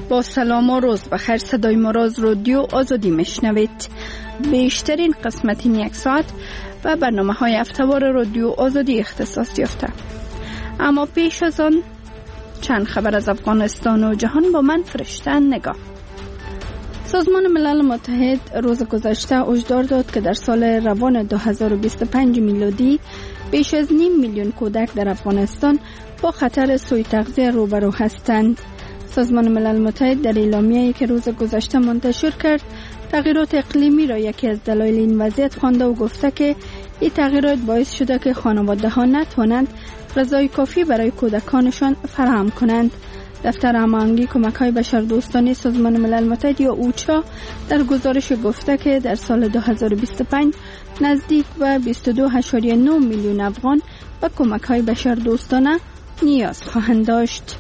با سلام و روز بخیر، صدای ما را از رادیو آزادی میشنوید. بیشترین قسمت این یک ساعت و برنامه های هفته‌وار رادیو آزادی اختصاص یافته. اما پیش از آن چند خبر از افغانستان و جهان با من فرشته نگاه. سازمان ملل متحد روز گذشته هشدار داد که در سال روان 2025 میلادی بیش از 5 میلیون کودک در افغانستان با خطر سوء تغذیه روبرو هستند. سازمان ملل متحد در اعلامیه‌ای که روز گذشته منتشر کرد، تغییرات اقلیمی را یکی از دلایل این وضعیت خوانده و گفته که این تغییرات باعث شده که خانواده‌ها نتوانند غذای کافی برای کودکانشان فراهم کنند. دفتر هماهنگی کمک‌های بشردوستانه سازمان ملل متحد یا اوچا در گزارش گفته که در سال 2025 نزدیک به 22.9 میلیون افغان به کمک‌های بشردوستانه نیاز خواهند داشت.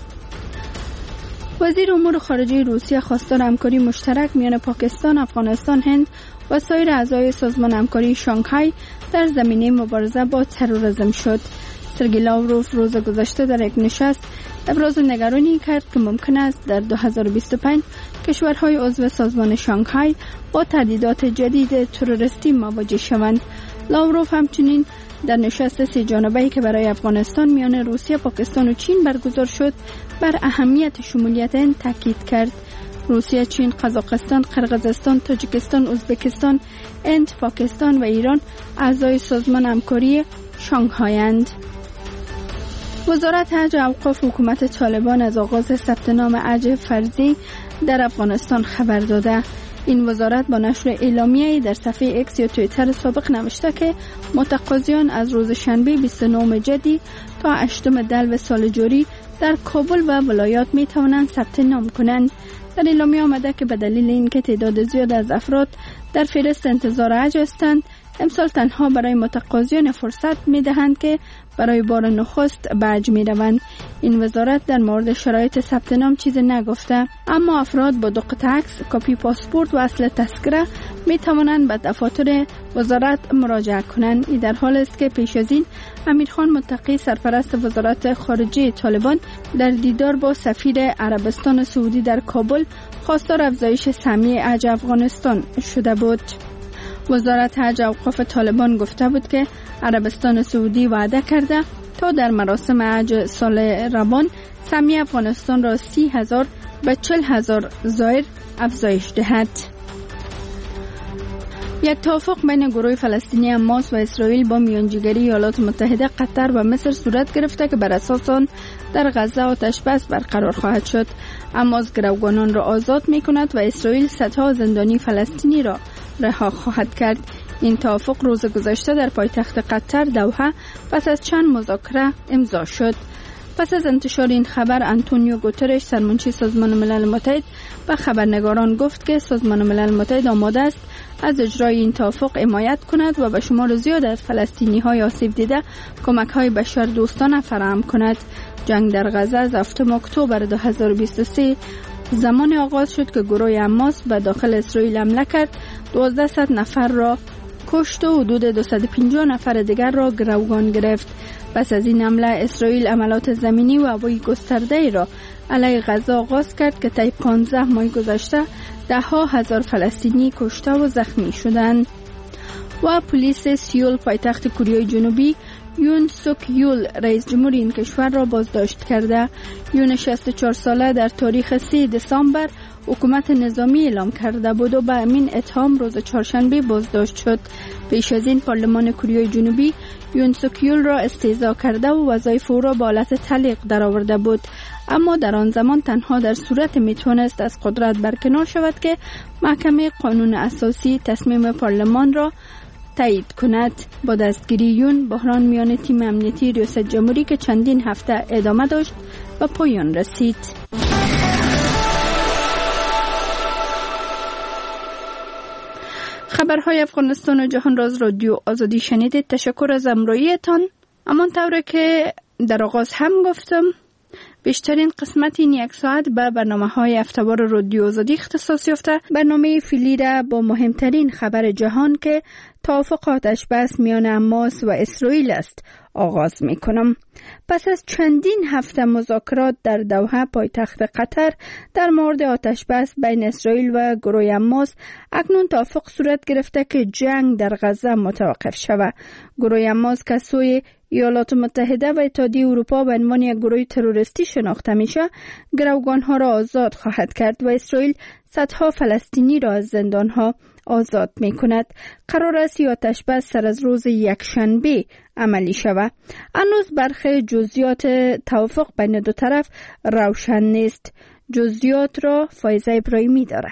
وزیر امور خارجه روسیه خواستار همکاری مشترک میان پاکستان، افغانستان، هند و سایر اعضای سازمان همکاری شانگهای در زمینه مبارزه با تروریسم شد. سرگئی لاوروف روز گذشته در یک نشست ابراز نگرانی کرد که ممکن است در 2025 کشورهای عضو سازمان شانگهای با تهدیدات جدید تروریستی مواجه شوند. لاوروف همچنین در نشست 3 جانبه‌ای که برای افغانستان میان روسیه، پاکستان و چین برگزار شد بر اهمیت شمولیت این تاکید کرد. روسیه، چین، قزاقستان، قرقیزستان، تاجیکستان، ازبکستان، هند، پاکستان و ایران اعضای سازمان همکاری شانگهایند. وزارت حج و اوقاف حکومت طالبان از آغاز ثبت نام حج فرضی در افغانستان خبر داده. این وزارت با نشر اعلامیه‌ای در صفحه ایکس یا توییتر سابق نوشته که متقاضیان از روز شنبه 29 جدی تا 8 دلو سال جاری در کابل و ولایات می توانند ثبت نام کنند. در اعلامیه آمده که به دلیل اینکه تعداد زیاد از افراد در فهرست انتظار حج هستند، امسال تنها برای متقاضیان فرصت می دهند که برای بار نخست به حج می روند. این وزارت در مورد شرایط ثبت نام چیز نگفته، اما افراد با 2 قطعه عکس، کپی پاسپورت و اصل تذکره می توانند به دفاتر وزارت مراجعه کنند. این در حال است که پیش از این امیرخان متقی، سرپرست وزارت خارجه طالبان، در دیدار با سفیر عربستان سعودی در کابل خواستار افزایش سهمیه حج افغانستان شده بود. وزارت حج و اوقاف طالبان گفته بود که عربستان سعودی وعده کرده تا در مراسم حج سال روان سهمیه افغانستان را 30,000 به 40,000 زائر افزایش دهد. یک توافق بین گروه فلسطینی حماس و اسرائیل با میانجیگری ایالات متحده، قطر و مصر صورت گرفته که بر اساس آن در غزه آتش بس برقرار خواهد شد. حماس گروگانان را آزاد می کند و اسرائیل صدها زندانی فلسطینی را رها خواهد کرد. این توافق روز گذشته در پایتخت قطر دوحه پس از چند مذاکره امضا شد. پس از انتشار این خبر، آنتونیو گوترش، سرمنشی سازمان ملل متحد، به خبرنگاران گفت که سازمان ملل متحد آماده است از اجرای این توافق حمایت کند و به شمار زیاد از فلسطینی‌های آسیب دیده کمک‌های بشردوستانه فراهم کند. جنگ در غزه از 7 اکتبر 2023 زمان آغاز شد که گروه حماس به داخل اسرائیل حمله کرد، 1200 نفر را کشت و حدود 250 نفر دیگر را گروگان گرفت. پس از این حمله اسرائیل عملیات زمینی و هوایی گسترده‌ای را علیه غزه آغاز کرد که طی 15 ماه گذشته 10,000 فلسطینی کشته و زخمی شدند. و پلیس سیول، پایتخت کره جنوبی، یون سوک یول، رئیس جمهور این کشور را بازداشت کرده. یون 64 ساله در تاریخ 3 دسامبر حکومت نظامی اعلام کرده بود و به همین اتهام روز چهارشنبه بازداشت شد. پیش از این پارلمان کره جنوبی یون سوک یول را استهزا کرده و وظایف او را به حالت تعلیق درآورده بود، اما در آن زمان تنها در صورت میتونست از قدرت برکنار شود که محکمه قانون اساسی تصمیم پارلمان را تایید کند. با دستگیری یون، بحران میان تیم امنیتی ریاست جمهوری که چندین هفته ادامه داشت و پایان رسید. خبرهای افغانستان و جهان را از رادیو آزادی شنیدید. تشکر از همراهیتان. همانطور که در آغاز هم گفتم، بیشترین قسمت این یک ساعت به برنامه‌های هفته‌وار رادیو آزادی اختصاص یافته. برنامه فعلی را با مهمترین خبر جهان که توافق آتشبس میان حماس و اسرائیل است آغاز می کنم. پس از چندین هفته مذاکرات در دوحه پایتخت قطر در مورد آتشبس بین اسرائیل و گروه حماس، اکنون توافق صورت گرفته که جنگ در غزه متوقف شود. گروه حماس که سوی ایالات متحده و اتحادیه اروپا به عنوان یک گروه تروریستی شناخته میشه، گروگانها را آزاد خواهد کرد و اسرائیل صدها فلسطینی را از زندانها آزاد می کند. قرار است آتشبس سر از روز یکشنبه عملی شود. هنوز برخی جزئیات توافق بین دو طرف روشن نیست. جزئیات را فایزه ابراهیمی داره.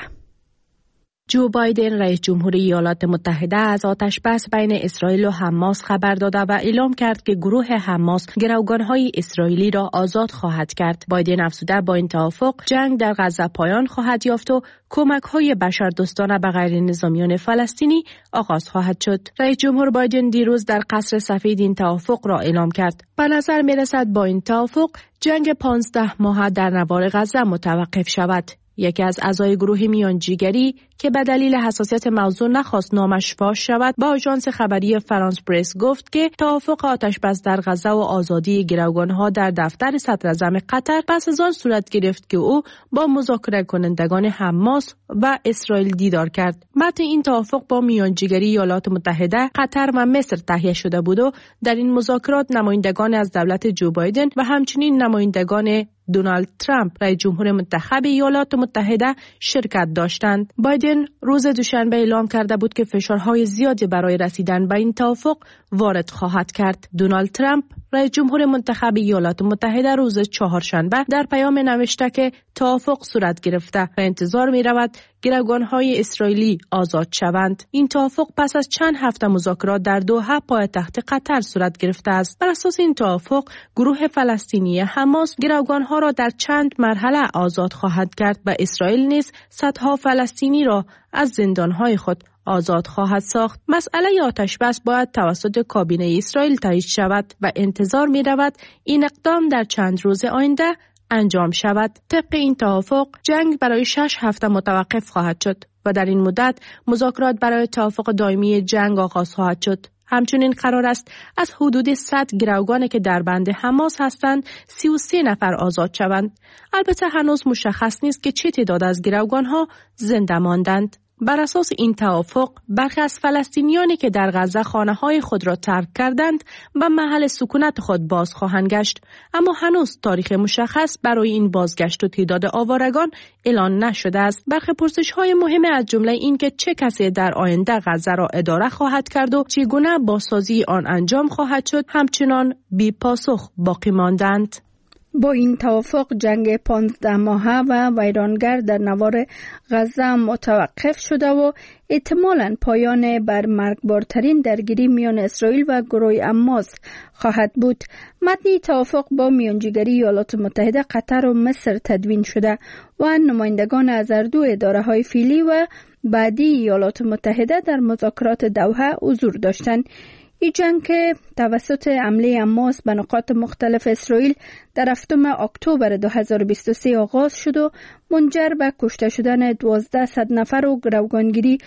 جو بایدن رئیس جمهور ایالات متحده از آتشبس بین اسرائیل و حماس خبر داده و اعلام کرد که گروه حماس گروگانهای اسرائیلی را آزاد خواهد کرد. بایدن افزوده با این توافق جنگ در غزه پایان خواهد یافت و کمک‌های بشردوستانه به غیر نظامیان فلسطینی آغاز خواهد شد. رئیس جمهور بایدن دیروز در قصر سفید این توافق را اعلام کرد. به نظر می‌رسد با این توافق جنگ 15 ماهه در نوار غزه متوقف شود. یکی از اعضای گروه میانجیگری که به دلیل حساسیت موضوع نخواست نامش فاش شود با آژانس خبری فرانس پرس گفت که توافق آتشبس در غزه و آزادی گروگانها در دفتر صدراعظم قطر پس از آن صورت گرفت که او با مذاکره کنندگان حماس و اسرائیل دیدار کرد. متن این توافق با میانجیگری ایالات متحده، قطر و مصر تهیه شده بود و در این مذاکرات نمایندگان از دولت جو بایدن و همچنین نمایندگان دونالد ترامپ رئیس جمهور منتخب ایالات متحده شرکت داشتند. بایدن روز دوشنبه اعلام کرده بود که فشارهای زیادی برای رسیدن به این توافق وارد خواهد کرد. دونالد ترامپ رئیس جمهور منتخب ایالات متحده روز چهارشنبه در پیام نوشته که توافق صورت گرفته و انتظار می رود گروگانهای اسرائیلی آزاد شوند. این توافق پس از چند هفته مذاکرات در دوحه پایتخت قطر صورت گرفته است. بر اساس این توافق گروه فلسطینی حماس گروگانها را در چند مرحله آزاد خواهد کرد و اسرائیل نیز صدها فلسطینی را از زندانهای خود آزاد خواهد ساخت. مسئله آتشبس باید توسط کابینه اسرائیل تایید شود و انتظار می رود این اقدام در چند روز آینده انجام شود. طبق این توافق جنگ برای 6 هفته متوقف خواهد شد و در این مدت مذاکرات برای توافق دائمی جنگ آغاز خواهد شد. همچنین قرار است از حدود 100 گروگانی که در بند حماس هستند 33 نفر آزاد شوند. البته هنوز مشخص نیست که چه تعداد از گروگانها زنده ماندند. بر اساس این توافق برخی از فلسطینیانی که در غزه خانه‌های خود را ترک کردند و محل سکونت خود باز خواهند گشت، اما هنوز تاریخ مشخص برای این بازگشت و تعداد آوارگان اعلان نشده است. برخی پرسش‌های مهم از جمله این که چه کسی در آینده غزه را اداره خواهد کرد و چگونه بازسازی آن انجام خواهد شد همچنان بی پاسخ باقی ماندند. با این توافق جنگ 15 ماهه و ویرانگر در نوار غزه متوقف شده و احتمالاً پایان بر مرگبارترین درگیری میان اسرائیل و گروه حماس خواهد بود. متن توافق با میانجیگری ایالات متحده، قطر و مصر تدوین شده و نمایندگان از هر دو اداره‌های فعلی و بعدی ایالات متحده در مذاکرات دوحه حضور داشتند. این جنگ که توسط حمله حماس به نقاط مختلف اسرائیل در 7 اکتبر 2023 آغاز شد و منجر به کشته شدن 1200 نفر و گروگانگیری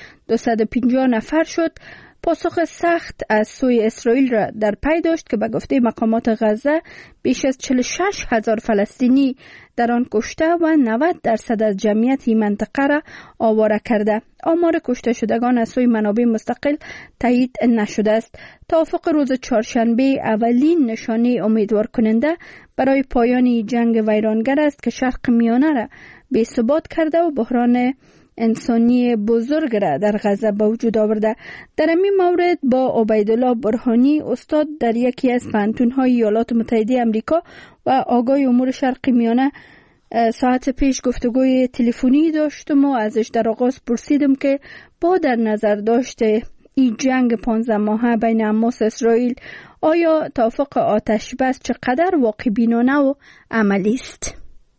250 نفر شد، پاسخ سخت از سوی اسرائیل را در پی داشت که به گفته مقامات غزه بیش از 46,000 فلسطینی در آن کشته و 90% از جمعیت این منطقه را آواره کرده. آمار کشته شدگان از سوی منابع مستقل تایید نشده است. توافق روز چهارشنبه اولین نشانه امیدوار کننده برای پایان جنگ ویرانگر است که شرق میانه را بی ثبات کرده و بحران انسانی بزرگ را در غزه به وجود آورده. در این مورد با عبیدالله برهانی، استاد در یکی از پوهنتون‌های ایالات متحده آمریکا و آگاه امور شرق میانه، ساعت پیش گفتگوی تلفنی داشتم و ازش در آغاز پرسیدم که با در نظر داشته این جنگ 15 ماهه بین حماس و اسرائیل، آیا توافق آتشبس چقدر واقع بینانه و عملی است؟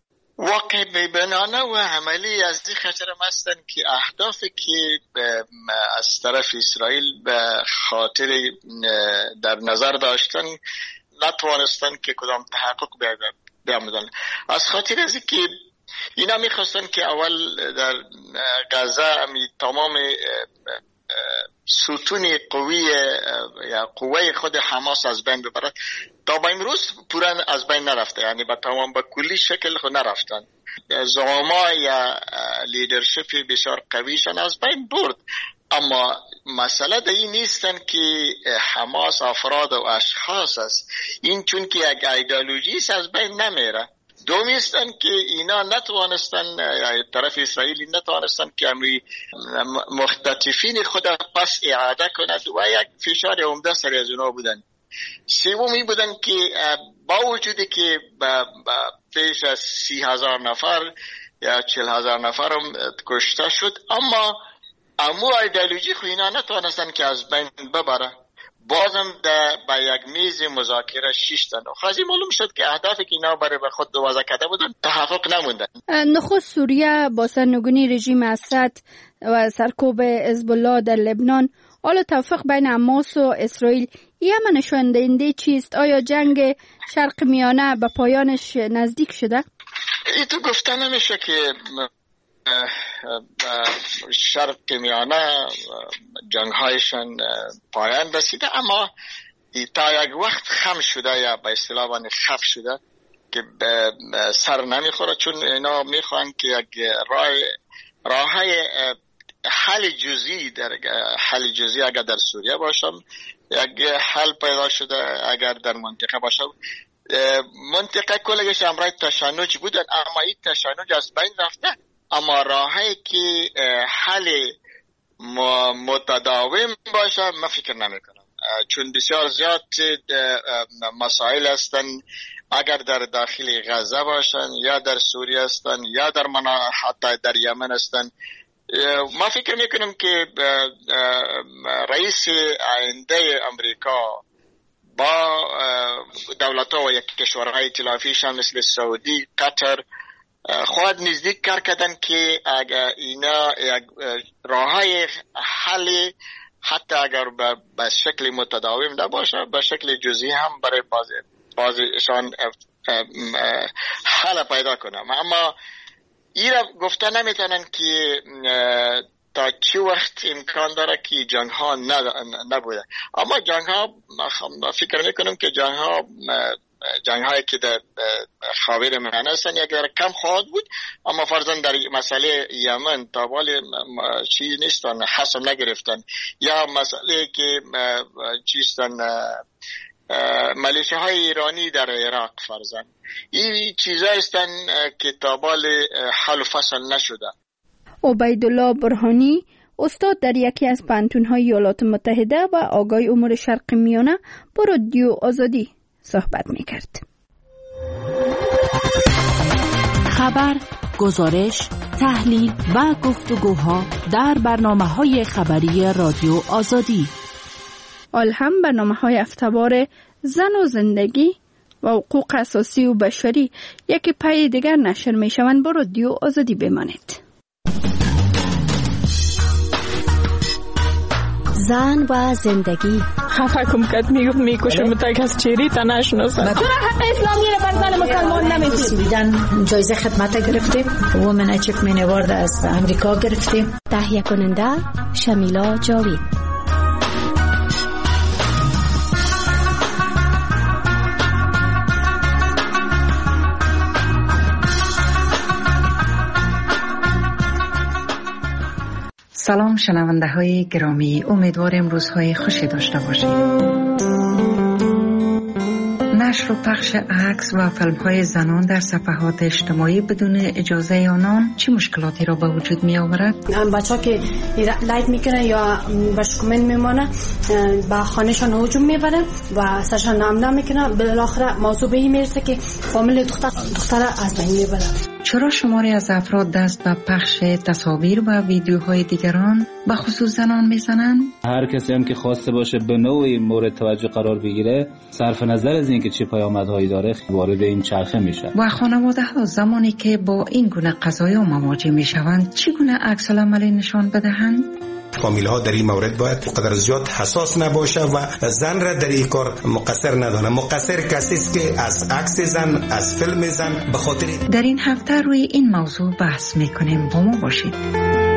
واقع بینانه و عملی از این خاطر هستند که اهدافی که از طرف اسرائیل به خاطر در نظر داشتن نتوانستن که کدام تحقق بیامدن. از خاطر از که اینا میخواستن که اول در غزه تمام ستون قوه خود حماس از بین ببرد. تا به امروز پورا از بین نرفته، یعنی به تمام به کلی شکل خود نرفتن. زعما یا لیدرشپ بسیار قویشان از بین برد، اما مسئله در این نیستن که حماس افراد و اشخاص است، این چون که یک ایدئولوژی است از بین نمیره. دومیستن که اینا نتوانستن، طرف اسرائیلی نتوانستن که امری مختطفین خود پس اعاده کند و یک فشار عمده سر از اونا بودن. سومی بودن که با وجودی که پیش از 30,000 نفر یا 40,000 نفر هم کشته شد، اما امو ایدئولوژی خو اینا نتوانستن که از بین ببره. بازم با یک میز مذاکره شیشتن. خواهی معلوم شد که اهدافی که اینا برای به خود وضع کرده بودن تحقق نموندن. نخست سوریه با سرنگونی رژیم اسد و سرکوب حزب الله در لبنان، حالا توافق بین حماس و اسرائیل یه نشان دهنده چیست؟ آیا جنگ شرق میانه به پایانش نزدیک شده؟ ای تو گفته نمیشه که شرق میانه جنگهایشان پایان رسیده، اما تا یک وقت خم شده یا به اصطلاح خف شده که سر نمیخوره، چون اینا میخوان که یک راه حل جزئی اگر در سوریه باشم، یک حل پیدا شده اگر در منطقه باشه. منطقه کلش امرای تشنج بودن، اما این تشنج از بین رفته، اما راهی که حل متداوم باشه من فکر نمی کنم، چون بسیار زیاد مسائل هستن، اگر در داخل غزه باشن یا در سوریه هستن یا در حتی در یمن هستن. ما فکر میکنم که رئیس آینده امریکا با دولت‌ها و یک کشورهای ائتلافیش هم مثل سعودی، قطر خواهد نزدیک کار کردن که اگر اینا یک راههای حل حتی اگر به شکل متداوم نباشه، به شکل جزئی هم برای بعضیشان حل پیدا کنم. اما این را گفته نمیتونن که تا چی وقت امکان داره که جنگ ها نبوده. اما جنگ ها فکر میکنم که جنگ هایی که در خاور میانه هستن یک کم خواهد بود، اما فرضاً در مسئله یمن تا بالی چی نیستن، حسم نگرفتن، یا مسئله که چیستن ملیشه های ایرانی در عراق فرضاً، این چیزا هستن که تا بالی حل و فصل نشده. عبیدالله برهانی، استاد در یکی از پانتون‌های ایالات متحده و آگاه امور شرق میانه، با رادیو آزادی صحبت می‌کرد. خبر، گزارش، تحلیل و گفتگوها در برنامه‌های خبری رادیو آزادی. هم برنامه‌های هفته‌وار زن و زندگی و حقوق اساسی و بشری یکی پای دیگر نشر می‌شوند. با رادیو آزادی بمانید. زن و زندگی. خفه کم کد میکشه متک از چیری تا نشناسن. چرا حق اسلامی رو بر زن مسلمان نمیدید؟ میدن جایزه خدمت گرفتیم، وومن اچیومنت اوارد از امریکا گرفتیم. تهیه کننده شمیلا جاوید. سلام شنونده های گرامی، امیدوارم روزهای خوشی داشته باشید. نشر و پخش عکس و فیلم های زنان در صفحات اجتماعی بدون اجازه آنان چه مشکلاتی را به وجود می آورد؟ بچه ها که لایک میکنه یا باش کامنت میمانه به خانهشان هجوم میبره و سرشان نام میکنه، بالاخره موضوع به این میرسه که فامیل دختر از بین میبره. چرا شماری از افراد دست به پخش تصاویر و ویدیوهای دیگران به خصوص زنان میزنند؟ هر کسی هم که خواسته باشه به نوعی مورد توجه قرار بگیره، صرف نظر از اینکه چه پیامدهایی داره وارد این چرخه میشه. و خانواده ها زمانی که با این گونه قضایا مواجه میشوند چگونه عکس العملی نشان بدهند؟ فامیل ها در این مورد باید قدر زیاد حساس نباشه و زن را در این کار مقصر ندانه. مقصر کسی است که از عکس زن، از فیلم زن به خاطر. در این هفته روی این موضوع بحث میکنیم، با ما باشید.